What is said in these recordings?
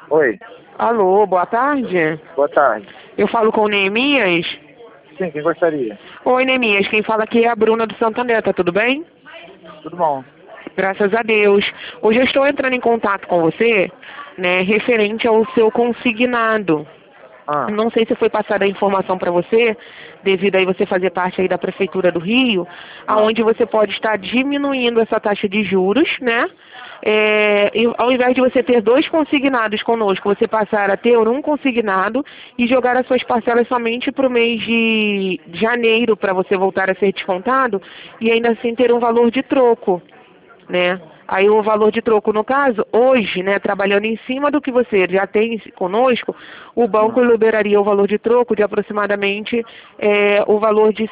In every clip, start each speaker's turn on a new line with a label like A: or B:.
A: Oi,
B: Alô, boa tarde.
A: boa tarde.
B: Eu falo com o Neemias.
A: Sim, quem gostaria?
B: Oi, Neemias, quem fala aqui é a Bruna do Santander, tá tudo bem?
A: Tudo bom?
B: Graças a Deus. Hoje eu estou entrando em contato com você, né, referente ao seu consignado.
A: Ah,
B: Não sei se foi passada a informação para você, devido aí você fazer parte aí da Prefeitura do Rio,
A: ah.
B: aonde você pode estar diminuindo essa taxa de juros, né? E ao invés de você ter dois consignados conosco, você passar a ter um consignado e jogar as suas parcelas somente para o mês de janeiro, para você voltar a ser descontado, e ainda assim ter um valor de troco, né? Aí o valor de troco, no caso, hoje, né, trabalhando em cima do que você já tem conosco, o banco liberaria o valor de troco de aproximadamente o valor de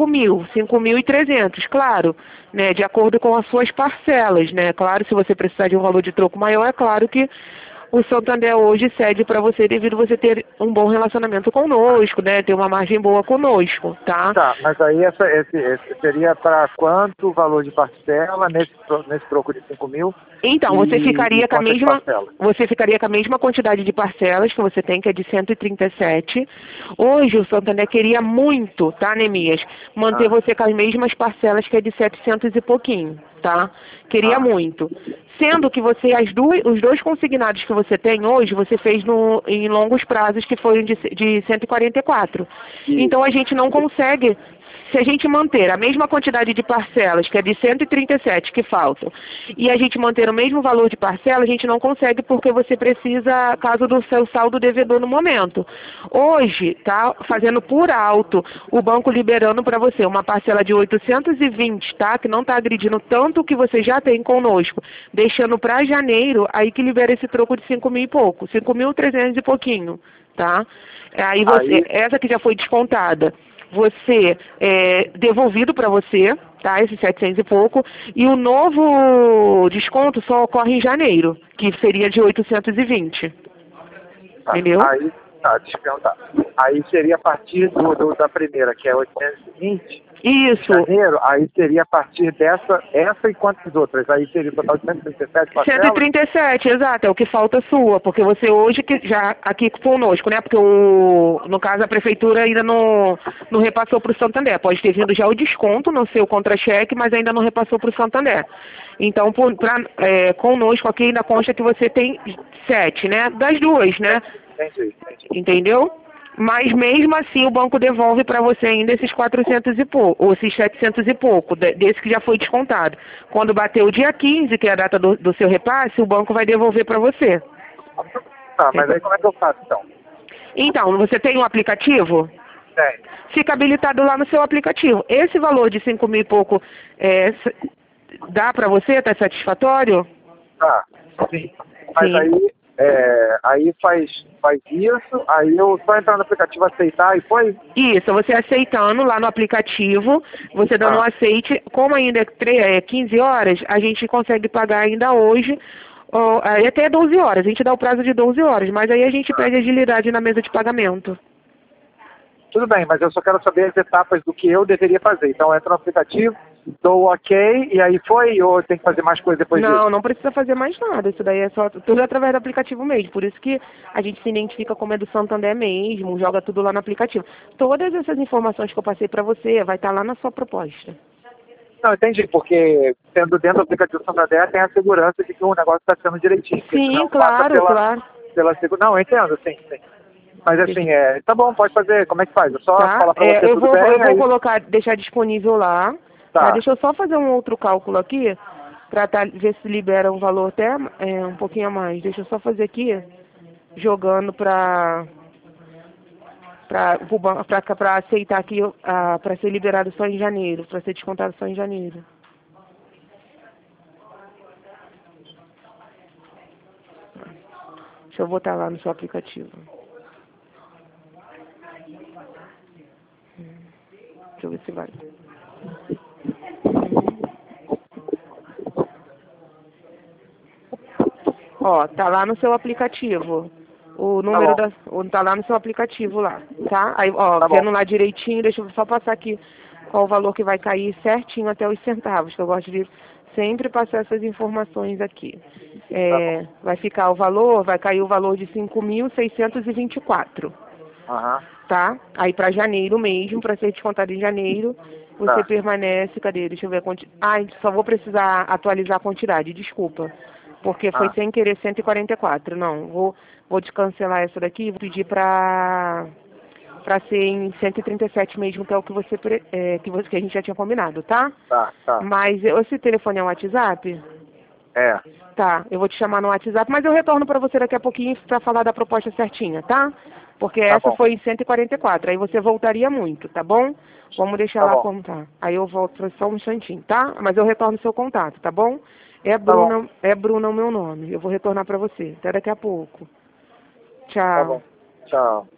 B: 5.300, claro, né, de acordo com as suas parcelas, né? Claro, se você precisar de um valor de troco maior, é claro que o Santander hoje cede para você devido a você ter um bom relacionamento conosco, né, ter uma margem boa conosco, tá?
A: Tá, mas aí esse seria para quanto o valor de parcela nesse troco de 5 mil
B: Então,
A: e quantas parcelas?
B: você ficaria com a mesma quantidade de parcelas que você tem, que é de 137. Hoje o Santander queria muito, tá, Neemias, manter
A: Ah,
B: você com as mesmas parcelas, que é de 700 e pouquinho, tá? Queria
A: ah.
B: muito. Sendo que você, os dois consignados que você tem hoje, você fez em longos prazos, que foram de 144. Então a gente não consegue. Se a gente manter a mesma quantidade de parcelas, que é de 137 que faltam, e a gente manter o mesmo valor de parcela, a gente não consegue, porque você precisa, caso do seu saldo devedor no momento. Hoje, tá fazendo por alto, o banco liberando para você uma parcela de 820, tá? Que não está agredindo tanto o que você já tem conosco, deixando para janeiro, aí que libera esse troco de 5 mil e pouco, 5.300 e pouquinho, tá? Aí você,
A: Aí,
B: essa que já foi descontada, você devolvido para você, tá? Esses 700 e pouco, e o novo desconto só ocorre em janeiro, que seria de 820,
A: tá,
B: entendeu?
A: deixa eu perguntar. Aí seria a partir da primeira, que é 820 de
B: Isso,
A: janeiro, aí seria a partir essa e quantas outras? Aí seria o total de 137 parcelas?
B: 137, exato, é o que falta sua, porque você hoje que já aqui conosco, né? Porque no caso a prefeitura ainda não repassou para o Santander. Pode ter vindo já o desconto no seu contra-cheque, mas ainda não repassou para o Santander. Então, conosco aqui ainda consta que você tem 7, né? Das duas, né?
A: Entendi.
B: Entendeu? Mas mesmo assim o banco devolve para você ainda esses 400 e pouco, ou esses 700 e pouco, desse que já foi descontado. Quando bater o dia 15, que é a data do seu repasse, o banco vai devolver para você.
A: Tá, mas aí como é que eu faço então?
B: Então, você tem um aplicativo?
A: Tem.
B: Fica habilitado lá no seu aplicativo. Esse valor de 5 mil e pouco dá para você? Está satisfatório?
A: Tá, sim. Mas
B: Sim.
A: aí faz isso, aí eu só entrar no aplicativo, aceitar e foi?
B: Isso, você aceitando lá no aplicativo, você dando um
A: Ah,
B: aceite, como ainda é 15 horas, a gente consegue pagar ainda hoje, aí até 12 horas, a gente dá o prazo de 12 horas, mas aí a gente pede agilidade na mesa de pagamento.
A: tudo bem, mas eu só quero saber as etapas do que eu deveria fazer. Então eu entro no aplicativo, dou o ok, e aí foi, ou tem que fazer mais coisa depois disso?
B: Não, não precisa fazer mais nada, isso daí é só tudo através do aplicativo mesmo, por isso que a gente se identifica como é do Santander mesmo, joga tudo lá no aplicativo. Todas essas informações que eu passei para você vai estar lá na sua proposta.
A: Não, entendi, porque sendo dentro do aplicativo Santander tem a segurança de que o negócio está sendo direitinho, porque
B: Sim,
A: senão passa
B: claro, claro.
A: pela segurança. Não, eu entendo, sim, sim. Mas assim, tá bom, pode fazer, como é que faz? É só
B: Tá?
A: falar pra você
B: Eu
A: tudo
B: vou, eu
A: bem,
B: vou
A: aí
B: colocar, deixar disponível lá, tá?
A: tá.
B: Deixa eu só fazer um outro cálculo aqui, para ver se libera um valor até um pouquinho a mais. Deixa eu só fazer aqui, jogando para aceitar aqui, para ser liberado só em janeiro, para ser descontado só em janeiro. Deixa eu botar lá no seu aplicativo. Deixa eu ver se vai. Ó, tá lá no seu aplicativo. O
A: Tá
B: número
A: bom,
B: tá lá no seu aplicativo lá, tá? Aí, ó,
A: tá bom.
B: vendo lá direitinho, deixa eu só passar aqui qual o valor que vai cair certinho até os centavos, que eu gosto de sempre passar essas informações aqui. Vai ficar o valor, vai cair o valor de 5.624.
A: Aham.
B: Tá? Aí para janeiro mesmo, para ser descontado em janeiro, você permanece, cadê? Deixa eu ver a quantidade. Só vou precisar atualizar a quantidade, desculpa. Porque foi sem querer 144. Não, vou descancelar essa daqui e vou pedir para ser em 137 mesmo, que é o que que a gente já tinha combinado, tá?
A: Tá.
B: Mas esse telefone é um WhatsApp?
A: É.
B: Tá, eu vou te chamar no WhatsApp, mas eu retorno para você daqui a pouquinho para falar da proposta certinha, tá? Porque essa foi em 144, aí você voltaria muito, tá bom? Vamos deixar lá como tá. Aí eu volto só um instantinho, tá? Mas eu retorno seu contato, tá bom? É Bruna o meu nome. Eu vou retornar para você. Até daqui a pouco. Tchau.
A: Tá bom. Tchau.